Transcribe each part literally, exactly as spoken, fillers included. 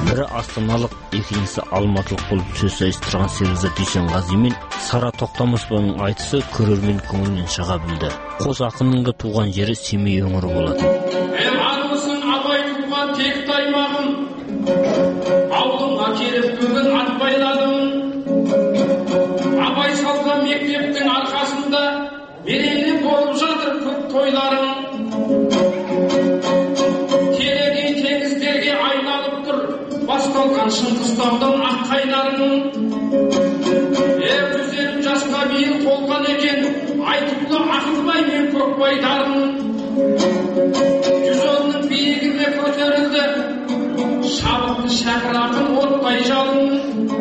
Бірі астаналық, екіншісі алматылық болып сөз сайыстырған Серікзат Дүйсенғазы мен Сара Тоқтамысованың айтысы көрермен көңілінен шыға білді. Қос ақынның да туған жері Семей өңірі болатын. Армысың абай туған текті аймағым, ауылыңа келіп бүгін ат байладым. Абай салған мектептің арқасында мерейлі болып жатыр көп тойларың. Телегей теңіздерге айналып тұр басталған шыңғыстаудың ақ қайнарың. Жүзерім жасқа биыл толған екен Айтұлы Ақылбай мен Көкбайдарын. Жүз онның биігіне көтерілді шабытты шәкір ақын оттай жалын.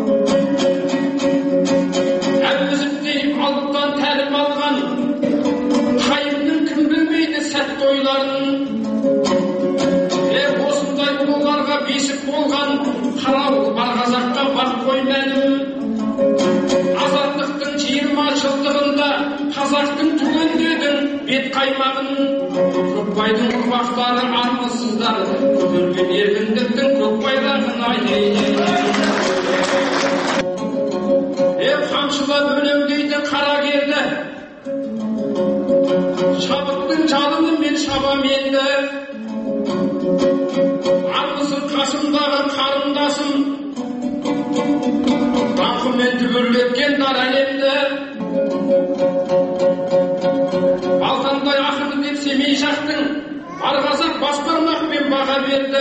Әуезовтей алыптан тәлім алған қайымның кім білмейді сәтті ойларын. Осындай ұлыларға бесік болған қарауыл бар қазаққа бақ қой мәлім. Азаттықтың жиырма жылдығында қазақтың түгендедің бет қаймағын. Көкбайдың ұрпақтары армысыздар, көтерген еркіндіктің көк байрағын Еп қамшылап өлеңдейді қара келді, шабыттың жалыны мен шабам енді. Армысың қасымдағы қарындасым, даңқымен дүбірлеткен дар әлемді. Балтандай ақыны деп Семей жақтың бар қазақ бас бармақпен баға берді.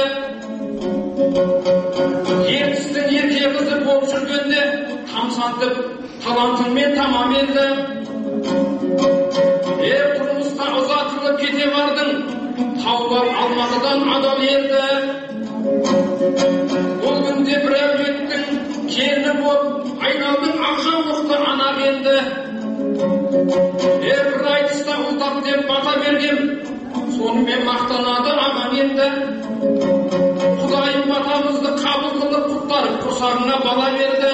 Ертістің ерке қызы болып жүргенде тамсантып талантыңмен тамам елді. Ер тұрмысқа ұзатылып кете бардың, таулар Алматыдан адал елді. Ол күнде бір әулеттің келіні болып айналдың ақжаулықты ана келді. Ер бір айтыста ұлтақ деп бата бергем, сонымен мақтанады ағам енді. Құдайым батамызды қабыл қылып құттарып құрсағына бала берді.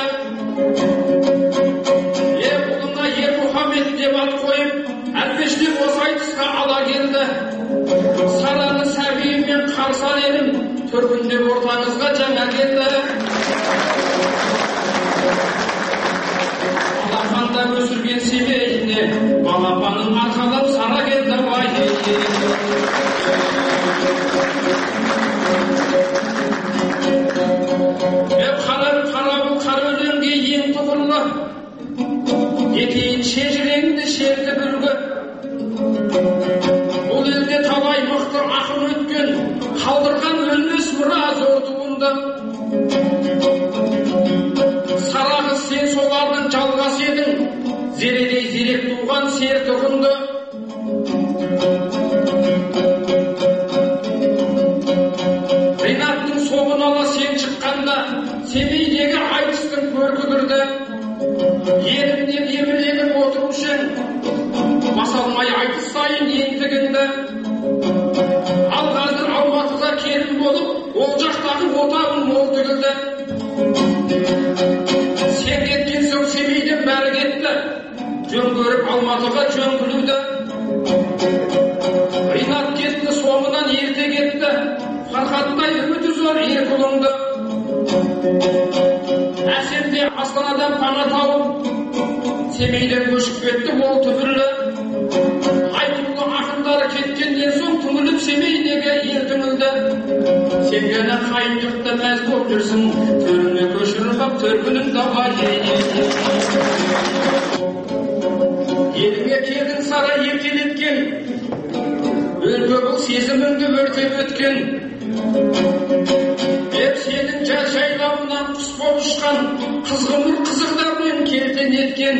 Ер ұлына Ер Мұхаммед деп ат қойып, әлпештеп осы айтысқа ала келді. Сараны сәбиімен қарсы алерім, төркіндеп ортаңызға жаңа келді. Балапанда өсірген Семейіне, балапанын арқалап Сара келді бай. Қарап қарабыл қар өлеңге ең тұғырлы, етейін шежіреңді шерді бүлгі. Бұл елде талай мықты ақын өткен, қалдырған өлмес мұра зор туынды. Сарағы сен солардың жалғас едің, зередей зерек туған серті құнды. Ринаттың соғын ала сен шыққанда, Семейдегі айтыстың көркі кірді. Елімнен еміреніп отырушың, басалмай айтыс сайын ентігінді. Ал қазір Алматыға келін болып, ол жақтағы отағын мол тігілді. Сен кеткен соң Семейден бәрі кетті, жөн көріп Алматыға жөн күлуді. Ринат кетті, соңынан ерте кетті, Фархаттай үміті зор ер құлыңды. Әсемде Астанадан пана тауып, Семейден көшіп кетті ол түбірлі. Айтулы ақындары кеткенден соң түңіліп Семейдегі ел түңілді. Сен ғана қайын жұртта мәз болып жүрсің, төріне көшіріп ап төркінің дауға ейді. Еліңе келдің Сара еркелеткен, өлке бұл сезіміңді өртеп өткен. Деп сенің жар жайлауынан құс болып ұшқан, қызғымыр қызықтармен келтен еткен.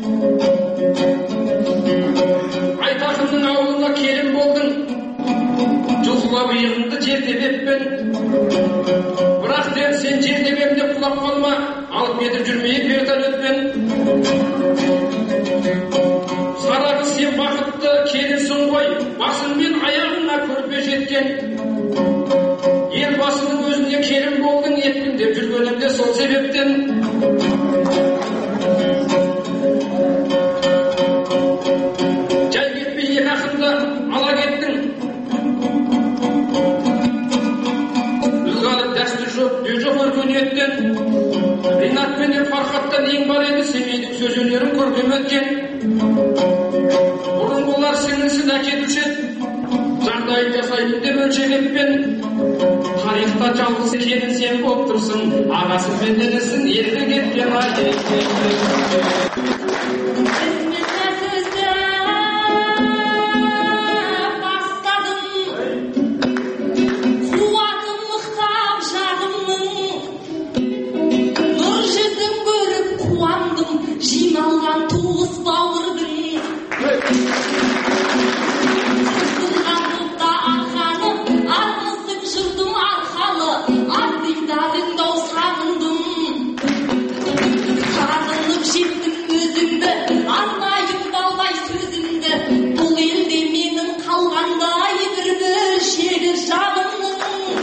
Айтақынның ауылына келін болдың, жұлқылап иығыңды жертебеппен. Бірақ деп сен жертебемде құлап қалма, алып кетіп жүрмейік вертолетпен. Сара қыз сен бақытты келінсің ғой, басыңмен аяғыңа көрпе жеткен. Елбасының өзіне келін болдың, еппіндеп жүргенімде сол себептен. Жай кетпей екі ақынды ала кеттің. Үлгі алып дәстүр жоқ, дөй жоқ өркениеттен, Ринат менен Фархаттан ең бар еді Семейдің сөз өнерін көркем еткен. Бұрынғылар сіңілсін әкетуші еді, жағдайын жасайтын деп өлшегеппен, тарихта жалғыз екенін сен болып тұрсың, ағасы мен денесін ерте кеткен ай. Жиналған туыс бауырдың сыздырған топта арқаны, армысың жұртым арқалы, ардидарыңдау сағындым. Сағынып жеттім өзіңді, арнайым балбай сөзімді, бұл елде менің қалғандай бір бөлшегі жанымның.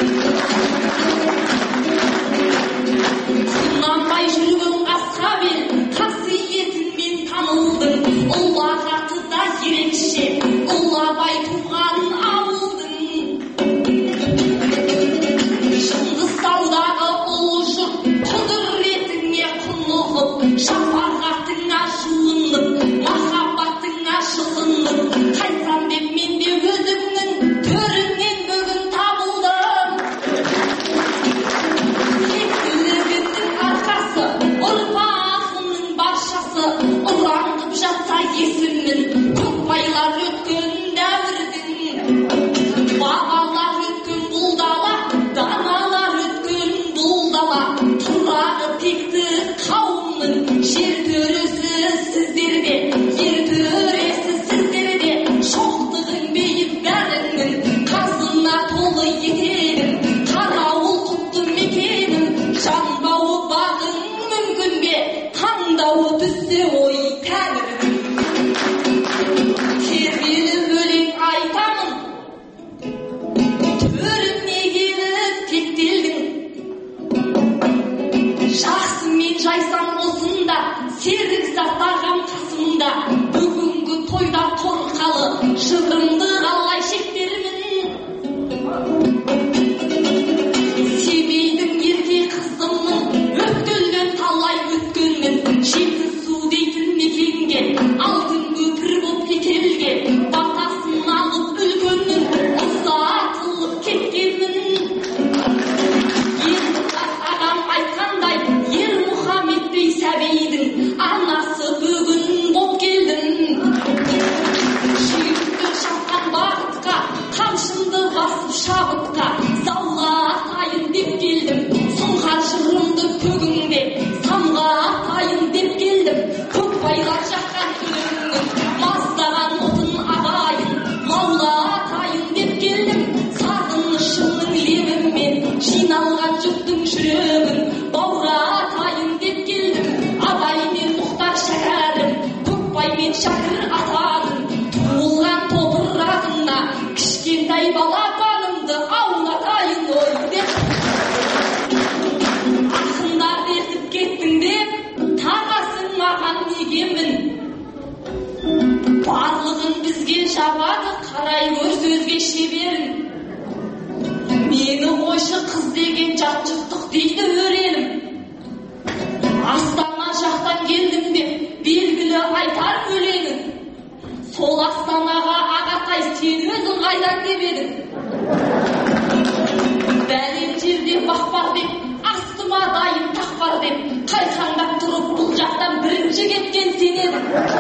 Сынанбай жүрген қасқа бел, қасиетіңмен танылдың, ұлаға қызда ерекше, ұлабай туғанын ауылдың. Шыңғыстаудағы ұлы жұрт құдіретіңе құнығып, шапағатыңа жуынып, махаббатыңа жылынып, қайтсам деп мен де өзімнің төріңнен бүгін табылдым. Тектілігінің арқасы, ұрпағымның баршасы, ұраңдып жатса есімнің, көкбайлар өткен дәуірдің. Бабалар өткен бұл дала, даналар өткен бұл дала, тұрағы текті қауымның жер төресі сіздерде, ер төресі сіздерде, шоқтығың бейіп бәріңнің, қазына толы етегің, қарауыл құтты мекенің, жанбауы бағың мүмкін бе, таңдауы түссе ой тәңірдің. Тербелі өлең айтамын, төріне келіп тектелдің. Жақсы мен жайсам осында, серік сақтағам қасымда, бүгінгі тойда торқалы, жырымды қалай шектермін. Семейдің ерке қызымның, өткелден талай өткенмін, жеті су дейтін мекенге, алтын көпір боп кетелген, батасын алып үлкеннің, ұзатылып кеткенмін. Енді адам айтқандай, ер Мұхаммедбей Сәбейдің анасы бүгін боп келдім. Жүйікті шапқан бағытқа, қамшымды басып шабытқа, залға атайын деп келдім. Сұңғар жырымды көгіңде, самға атайын деп келдім. Көкбайлар жаққан күніңнің, маздаған отын ағайын, лаула атайын деп келдім. Сағынышымның лебімен, жиналған жұрттың жүрегін, баура атайын деп келдім. Абай мен Мұхтар шәкәрім, көкбай мен шәкір атадым. Туылған топырағына, кішкентай балапанымды аунатайын ой деп. Ақындар ертіп кеттің деп, тағасың маған негемін. Барлығын бізге жабады, қарай көр сөзге шеберін. Мені ойшы қыз деген жат жұрттық дейді өренім. Астана жақтан келдім деп, белгілі айтар өлеңін. Сол Астанаға ағатай сен өзің қайдан деп едің. Бәлем жерде бақпар деп, астыма дайын тақпар деп, қайқаңдап тұрып бұл жақтан бірінші кеткен сен едің.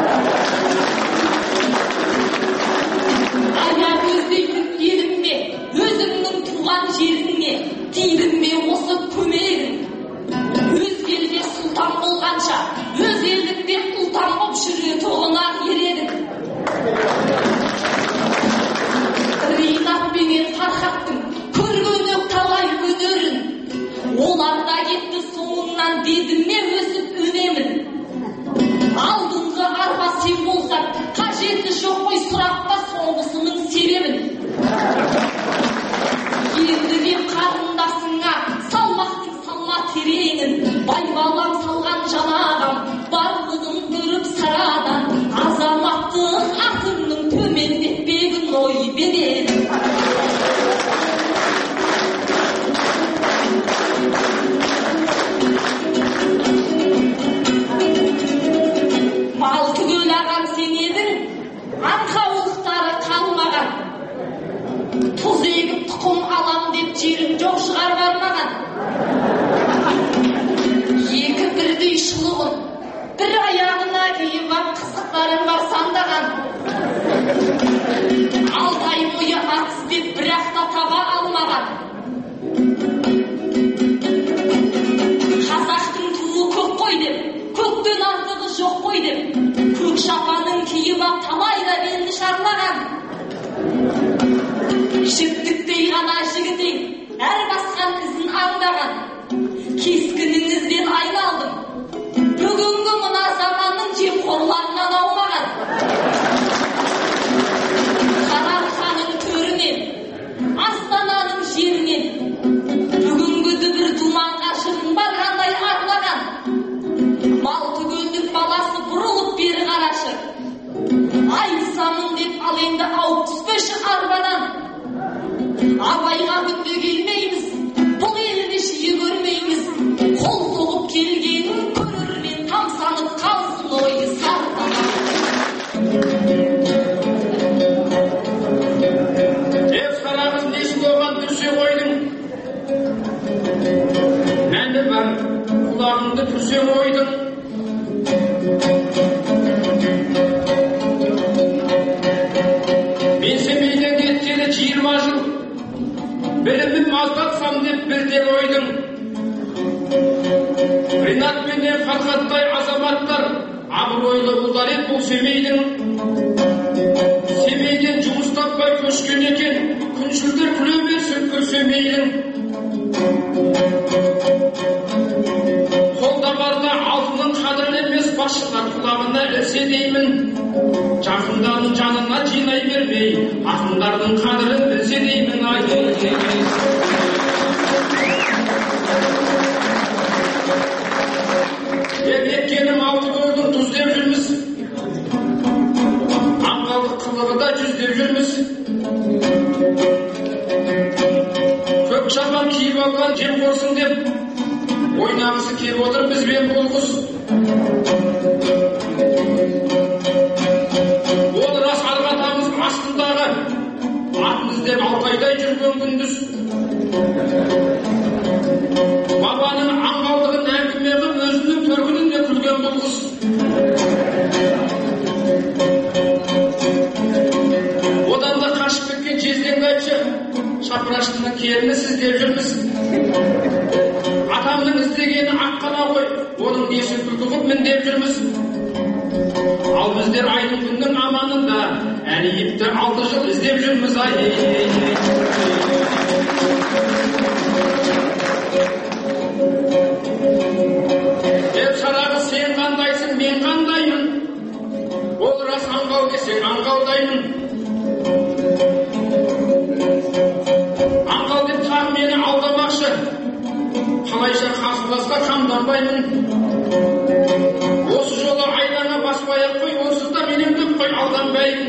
Ая көздейтін еліңе, өзіңнің туған жеріңе, тидің бе осы көмегің. Өз елге сұлтан болғанша, өз елдікте ұлтан боп жүре тұғынан ередің. Ринат пенен Фархаттың көргені талай өнерін, олар да кетті соңынан дедім ме өсіп өнемін. Алдыңғы арба сен болсаң, қажеті жоқ қой сұрақта соңғысының себебін. Енді деп қарындасыңа салмақ жау шығарып алмаған. Екі бірдей шұлығын бір аяғына киіп ап қызықтарын бар сандаған. Алты ай бойы ат іздеп бірақ та таба алмаған. Қазақтың туы көк қой деп, көктен артығы жоқ қой деп, көк шапанын киіп ап талай да белді шарлаған. Жіптіктей ғана жігітең әр басқан ізін аңдаған. Кескініңізден айналдым, бүгінгі мына заманның жемқорларынан аумаған. Сарыарқаның төрінен, Астананың жерінен, бүгінгі дүбір думанға жырың барғандай арнаған. Малтыкөлдің баласы бұрылып бері қарашы, айтысамын деп ал енді ауып түспеші арбадан. Абайға күнде келмейміз, бұл елді жиі көрмейміз. Қол соғып келгенін көрермен тамсанып қалсын ойы сарқаған. Деп сарағыз несін оған түрсе қойдың. Мәні бар, құлағыңды түрсе қойдың. Мен Семейден кеткелі жиырма жыл, білімім аздатсам деп бірден ойдың. Ринат пенен Фархаттай азаматтар абыройлы ұлдар еді бұл Семейдің. Семейден жұмыс таппай көшкен екен, күншілдер күле берсін Семейдің. Қолда барда алтынның қадірін емес, басшылар құлағына ілсе деймін. Жақындардың жанына жинай бермей, ақындардың қадірін білсе деймін. Еткенім Алтыкөлдің тұз деп жүрміз, аңғалдық қылығы да жүз деп жүрміз. Көк шапан киіп алған жемқорсың деп ойнағысы кеп отыр бізбен бұл қыз. Ол рас арғатамыз астындағы атын іздеп алқайдай жүрген күндіз. Бабаның аңғалдығын әңгіме қып өзінің төркінінде күлген бұл қыз. Одан да қашып кеткен жезден айтшы, шапыраштының келіні сіз деп жүрміз. Атамның іздегені аққана ғой, оның несін күлкі қып мін деп жүрміз. Ал біздер айдың күннің аманында әлейіпті алты жыл іздеп жүрміз. Деп шарағы сен қандайсың, мен қандаймын. Ол рас аңғал десең аңғалдаймын. Аңғал деп тағы мені алдамақшы, қалайша қарсыласқа қамданбаймын. Осы жолы айлана баспай-ақ қой, онсыз да менен көп қой алданбаймын.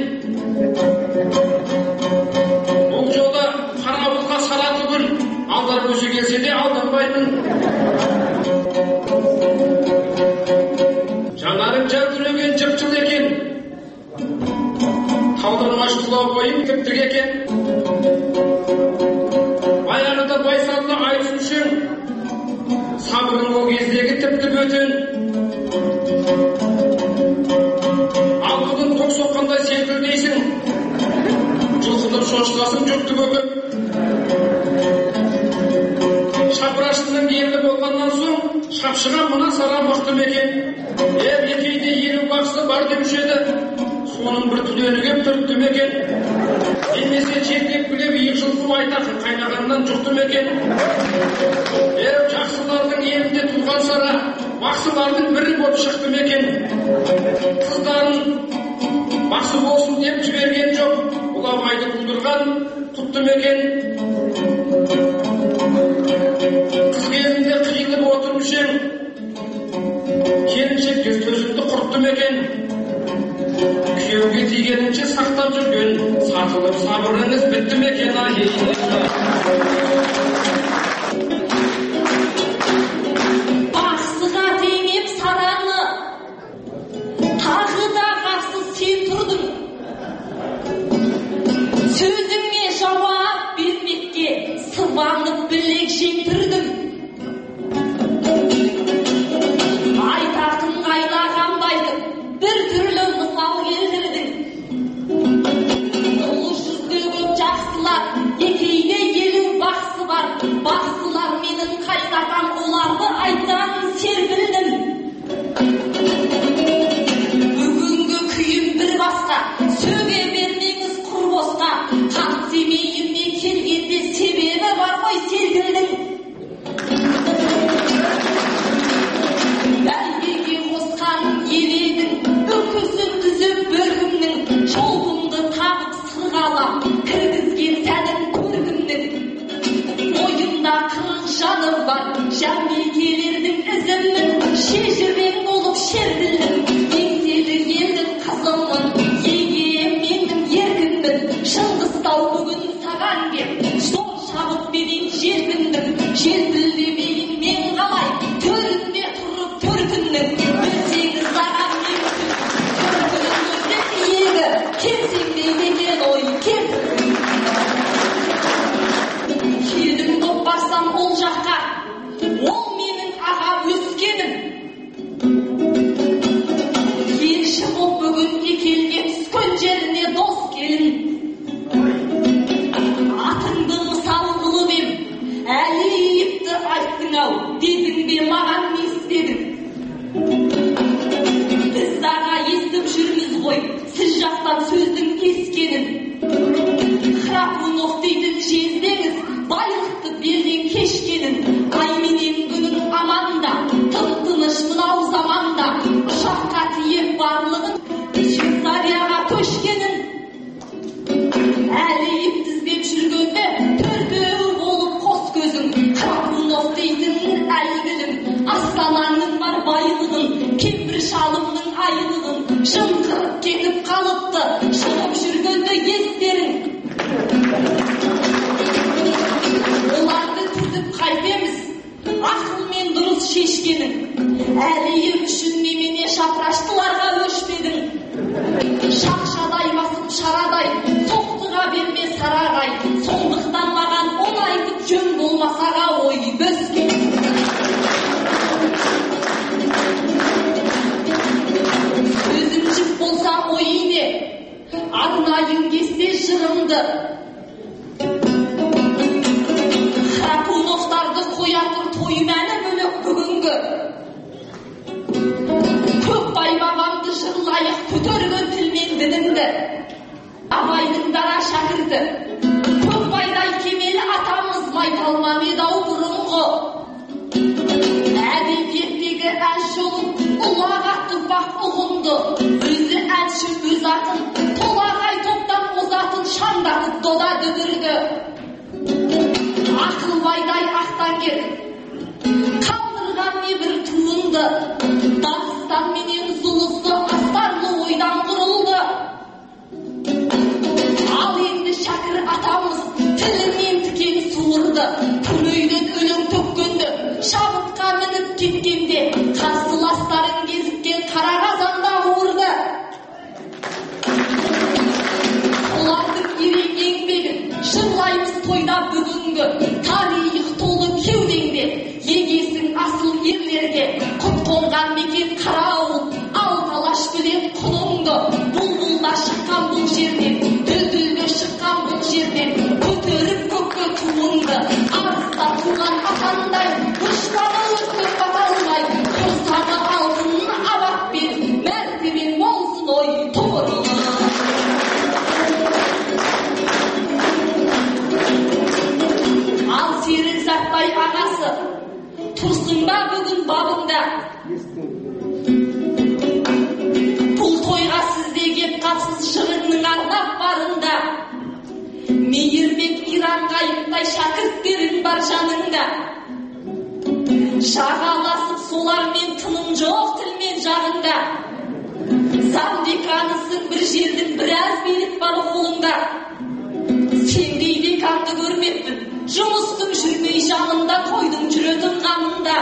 Бұл жолы қарабұлға сара түгіл, алдар көші келсе де алданбаймын. Жанарың жәудіреген жып-жыл екен, талдырмаш тұлау бойым тіп-тік екен. Баяғыда байсалды айтушың, сабырың ол кездегі тіпті бөтен. Ал бүгін тоқ соққандай селкілдейсің, жылқынып шошыласың жүкті көкіп. Шапыраштының елі болғаннан соң, шапшыға мына сара мықты мекен. Ер екейде елу бақсы бар деуші еді, соның бір түлені кеп түртті мекен. Немесе жеткеп білеп екі жылқы айтақын қайнағаннан жұқты мекен. Ер жақсылардың елінде туған сара, бақсылардың бірі болып шықты мекен. Қыздарын бақсы болсын деп жіберген жоқ, ұлабайды күлдірған құтты мекен. Қыз кезінде қиылып отырушен, келіншекке төзімді құртты мекен. Күйеуге тигенінше сақтап жүрген, сатылып сабырыңыз бітті мекен. Бақсыға теңеп сараны, тағы да қарсы сен тұрдың. Сөзіңе жауап бермекке сыбанып білек жеңтірдім. Айтақын қайнағамды айтып, бір түрлі мысал келтірдің. Ұлы жүзді көп жақсылар, екейде елу бақсы бар. Бақсылар менің қайнатам, оларды айтқанын серпілдім. Бүгінгі күйім бір басқа, сөге бермеңіз құр босқа. Қан семейіме келгенде себебі бар ғой серпілдің. Бәйгеге қосқан еледің, үкісін үзіп бөркімнің, жолымды тағып сырғалап, кіргізген сәнім көркімнің. Ойымда қырық жаным бар, жәмбекелердің ізімнің, шежірек болып шертілдім. Еңселі елдің қызымын, егем менің еркінмін. Шыңғыстау бүгін саған кеп, зор шабытпенен желпіндім. Желпілдемейін мен қалай, төрінде тұрып төркіннің. Білсеңіз ағам менсіз, көркінің өзі иегі, келсеңдей деген ой кетіп. Келдім доп барсам ол жаққа, ол менің аға өскенім. Елші боп бүгін екелге түскен жеріне дос келін. Атыңды мысал қылып ем, әлейіпті айттың ау, дедің бе маған не істедің? Біз аға естіп жүрміз ғой, сіз жақтан сөздің кескенін. Храпунов дейтін жездеңіз, байлықты берден кешкенін. Айменен күнің аманда, тып-тыныш мынау заманда, ұшаққа тиеп барлығын, Швейцарияға көшкенін. Әлейіп тіздеп жүргенде, төртеу болып қос көзің. Храпунов дейтін әлгілім, астанаңның бар байлығын, кемпір шалымның айлығын. Жымқырып кетіп қалыпты, шығып жүргенде естерің. Оларды тізіп қайтеміз, ақылмен дұрыс шешкенің. Әлейіп үшін немене шапыраштыларға өшпедің. Шақшадай басып шарадай, тоқтыға берме сарағай. Сондықтан маған оны айтып жөн болмасаға ой бөскен. Сөзім жіп болса ойыне, арнайын кесте жырымды. Храпуновтарды қоятыр той мәні бөлек бүгінгі. Көкбай бабамды жырлайық, көтерген тілмен дінімді. Абайдың дара шәкірті, Көкбайдай кемелі атамыз майталман еді-ау бұрынғы. Әдебиеттегі ән жолын ұлағат ұрпақ ұғынды. Өзі әнші өз атын, толағай топтан озатын шаңдатып дода дүбірді. Ақылбайдай ақтан кетіп, қалдырған не бір туынды. Дағыстан менен зұлысы астарлы ойдан құрылды. Ал енді Шәкір атамыз тілінен тікен суырды. Көмейден өлең төккенді, шабытқа мініп кеткенде, қарсыластарын кезіккен қара қазанда ауырды. Олардың ерен еңбегін жырлаймыз тойда бүгінгі. Тарих толы кеудеңде, егесің асыл ерлерге. Құт қонған мекен қара ауыл, ал талаш білен құныңды. Бұлбұлда шыққан бұл жерден, дүлдүлге шыққан бұл жерден, көтеріп көкке туыңды. Арыста туған атандай, ұшпаны өтіп бата алмай, қостағы алтынын абақ бер, мәртебен болсын ой тұғыры. Ал Серік Затбай ағасы, тұрсың ба бүгін бабында? Бұл тойға сізде кеп қапсыз жырыңның арнап барында. Мейірбек Иран қайықтай шәкірттерің бар жаныңда. Жағаласып солармен тыным жоқ тілмен жағында. Замдеканысың бір жердің біраз билік бар қолыңда. Сендей деканды көрмеппін, жұмыстың жүрмей жанында, қойдың жүретін қанында.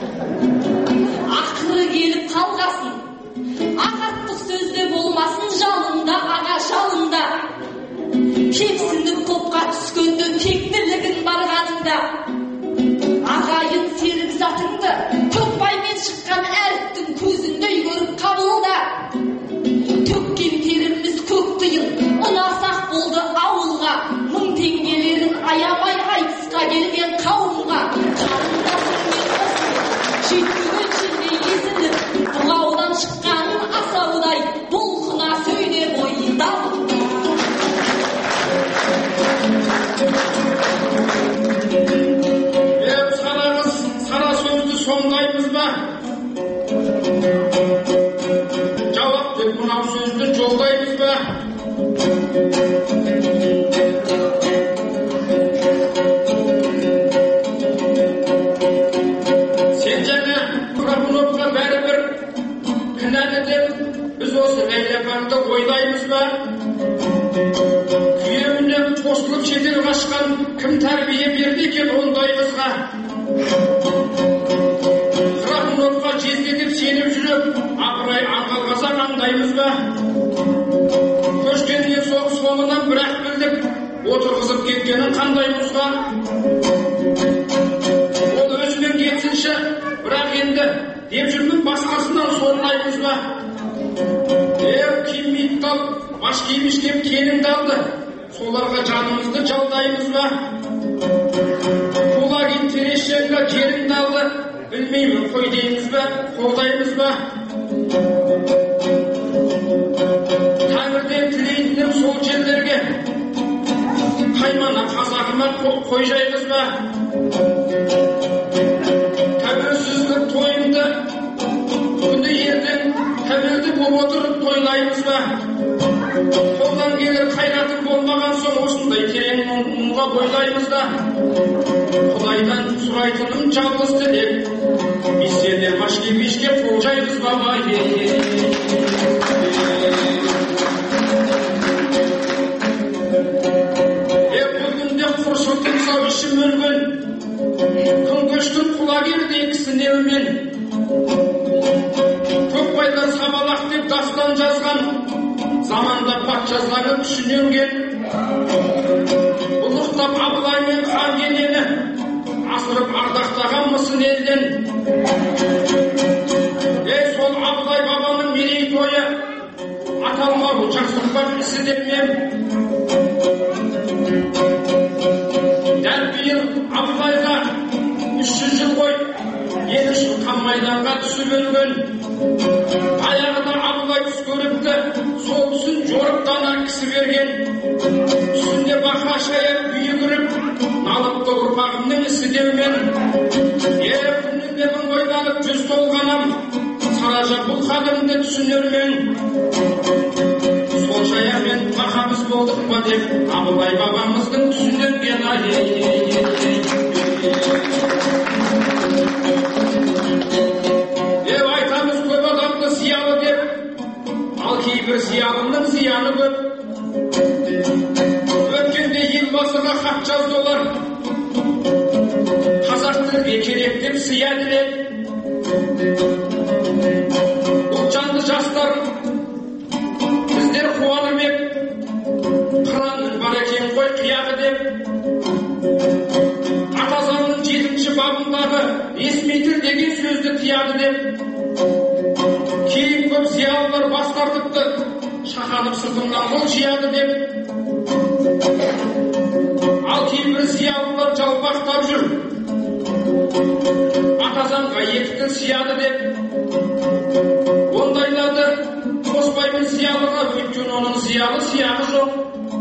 Ақыры келіп қалғасын, ағаттық сөзде болмасын жалында, аға жалында. Кепсініп топқа түскенде тектілігін барғанында. тіл қашқан кім тәрбие берді екен ондай қызға? Қырағынотқа жездетіп сеніп жүріп, апырай аңғал қазақ аңдаймыз ба? Көшкеннен соң соңынан бірақ білдік, отырғызып кеткенін қандай мұзға? Ол өзімен кетсінші, бірақ енді деп жүрмін басқасынан сорлаймыз ба? Ер киім тал, баш киім ішкеп келінді алды, соларға жанымызды жалдаймыз ба? Құлағын терешенгі жеріңді алды, білмеймін қой дейміз ба, қолдаймыз ба? Тәңірден тілейтінім сол жерлерге, қаймана қазағыма қой жаймыз ба? Тәуелсіздік тойымды күні ертең тәуелді болып отырып тойлаймыз ба? Қолдан келер қайратым болмаған соң осындай терең мұңға бойлаймыз да. Құдайдан сұрайтыным жалғыз тілек, біздерден машке бешке қол жаймыз ба? Бұл күнде құршылтын сау ішім өлген, күн көштің құлақ ерді кісінеумен. Көкбайлар сабалақ деп дастан жазған, заманда патшалары түсіненген. Ұлықтап Абылай мен хан кенені, асырып ардақтаған мысын елден. Ей сол Абылай бабаның мерейтойы, аталмауы жақсылықпен ісі деп мен. Дәл биыл Абылайға үш жүз жыл ғой, екі жыл қан майданға түсіп өлген. Аяғына Абылай түс көріпті, сол түсін жорып дана кісі берген. Түсінде бақа шаяр күйі кіріп, налыпты ұрпағымның ісі деумен. Ер күнінде мың ойланып жүз толғанам, саража бұл қадымды түсінермен. Сол шаямен бақамыз болдық па деп, Абылай бабамыздың түсінерген ай. Кейбір зиялының зияны көп. Өткенде елбасыға хат жазды олар, қазақ тілге керек деп сия dilеп. Ұлтжанды жастар, біздер қуанып ек, қыранның бар екен ғой қияғы деп. Ата заңның жетінші бабындағы ресми тіл деген сөзді тияды деп. Кейін көп зиялылар бас тартыпты, шақанып сыртымнан қол жияды деп. Ал кейбір зиялылар жалпақтап жүр, ата заңға екі тіл сияды деп. Ондайларды қоспаймын зиялыға, өйткені оның зиялы сияғы жоқ.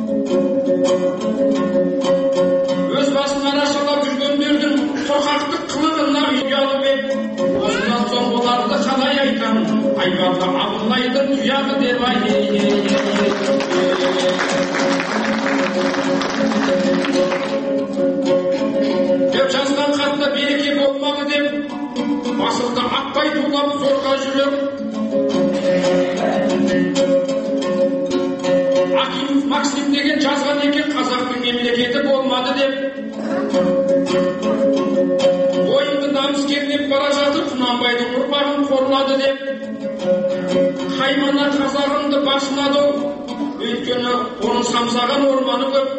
Өз басын арашалап жүргендердің қорқақтық қылығына ұялып ек. Осыдан соң оларды қалай айтам, айбарды Абылайдың тұяғы деп ай. Деп жазған хатта береке болмағы деп, басылды атпай тулап зорға жүріп. Акимов Максим деген жазған екен, қазақтың мемлекеті болмады деп. Ойымды намыс кернеп бара жатыр, Құнанбайдың ұрпағын қорлады деп. Қаймана қазағымды басынады, өйткені оның самсаған орманы көп.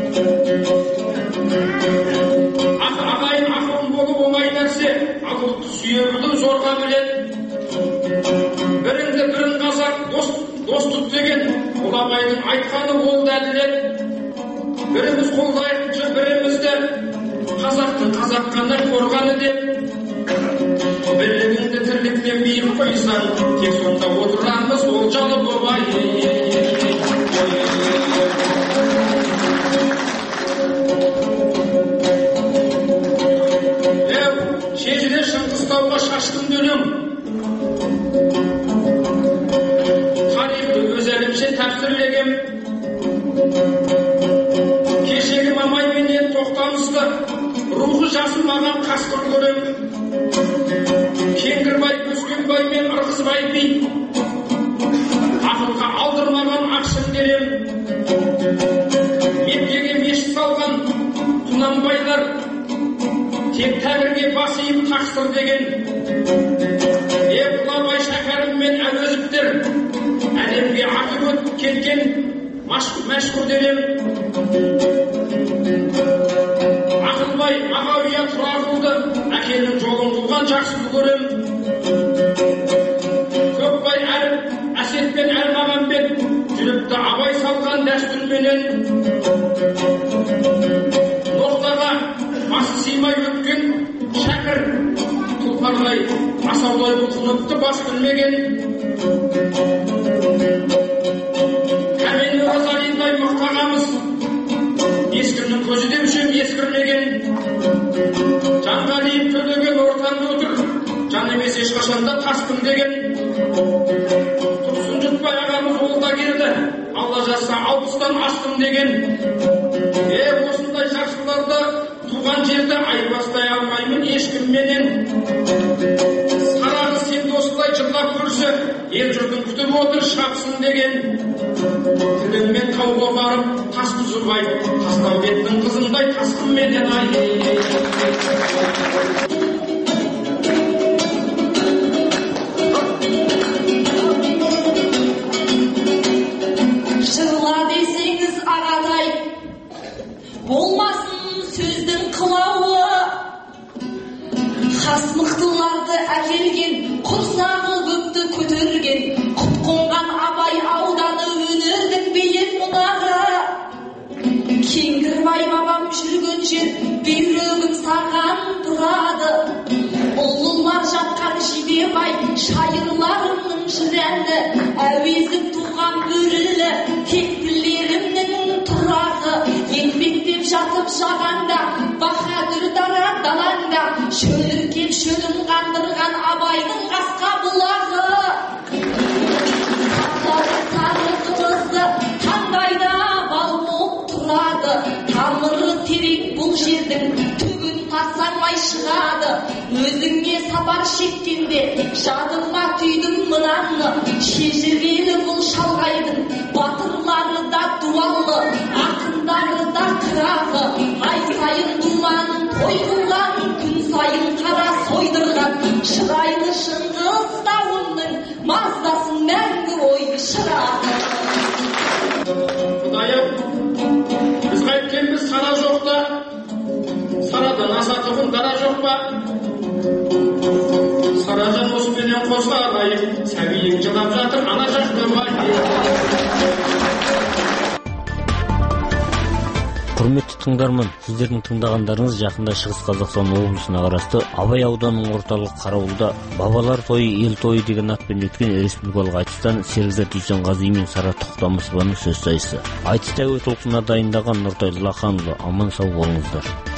Ағайын ақылын болып оңай нәрсе, ал ұлтты сүйеуді зорға біледі. Біріңді бірін қазақ дос тұт деген, Құлабайдың айтқаны ол дәлелет. Біріміз қолдайықшы бірімізді, қазақтың қазақ қандай қорғаны деп. Бірлігіңді тірліктен бейім қойсан, тек сонда отырамыз ол жалы бобай. Шежіре Шыңғыстауға шаштым дөнім, тарихты өз әлімше тәпсірлегем. Кешегі мамай менен тоқтамысты, рухы жасым маған қасқыр көрем. Кеңгірбай, Өскенбай мен Ырғызбай би, ақылға алдырмаған ақшын берем. Меккеге мешіт салған тек тәбірге бас иіп тақсыр деген. Е Құлабай Шәкәрім мен Әуезовтер әлемге аты кеткен мәшһүр денем. Ақылбай Мағауия Тұрағұлды әкенің жолын қуған жақсы көрем. Көкбай Әріп Әсет пен Әлмағамбет жүріпті абай салған дәстүрменен. Ноқтаға басы сыймай өткен Шәкір тұлпардай асаулай бұлқыныпты бас білмеген. Кәмен Оразалиндай мықтағамыз ескірінің көзі деушем ескірмеген. Жанғалиев төлеген ортаңда отыр, жан емес ешқашанда таспын деген. Тұрсын жұтпай ағамыз олда келді, алла жазса алпыстан астым деген. Е осындай жақсыларды туған жерді айырбастай алмаймын ешкімменен. Сарағы сен осылай жырлап көрсе, ел жұртын күтіп отыр шапсын деген. Тіліммен тауға барып тас бұзырбай, Тастаубеттің қызындай тасқынменен ай. Жырла десеңіз ағатай, болмасын сөздің қылауы. Хас мықтыларды әкелген, құрсағы көкті көтерген, құт қонған Абай ауданы өнердің бейін мұнағы. Кеңгірбай бабам жүрген жер бүйрегім саған тұрады. Ұлылар жатқан Жидебай шайырларымның жырәнді, Әуезов туған бөрілі тектілерімнің тұрағы. Еңбектеп жатып жағанда, Баһадүр дара далаңда, шөліркеп шөлін қандырған Абайдың қасқа бұлағы. Сақтары сары қырызды таңдайда бал боп тұрады. Тамыры терек бұл жердің түгін тасаңмай шығады. Өзіңе сапар шеккенде жадыма түйдім мынаны. Шежірелі бұл шалғайдың батырлары да дуалы, ақындары да қырағы. Ай сайын думанын той қылған, күн сайын қара сойдырған. Шырайлы Шыңғыс тауының маздасын мәңгі ой шырағы. Құдайым, біз қайткенбіз сара жоқта, сарадан асатығын дара жоқ па? Сарадан осыменен қоса арайып, сәбиің жылап жатыр ана жақта бай. Құрметті тыңдарман, сіздердің тыңдағандарыңыз жақында Шығыс Қазақстан облысына қарасты Абай ауданының орталық Қарауылда бабалар тойы ел тойы деген атпен өткен республикалық айтыстан Серікзат Дүйсенғазы мен Сара Тоқтамысованың сөз сайысы. Айтыс тәуе толқынына дайындаған Нұртай Лақанұлы, аман сау болыңыздар.